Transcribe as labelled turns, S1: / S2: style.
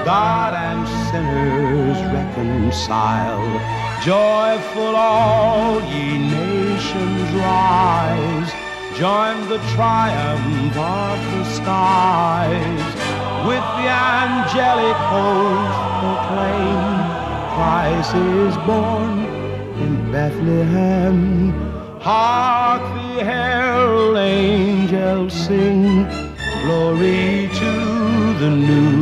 S1: God and sinners reconciled. Joyful all ye nations rise, join the triumph of the skies. With the angelic host proclaim, Christ is born in Bethlehem. Hark the herald angels sing, glory to the new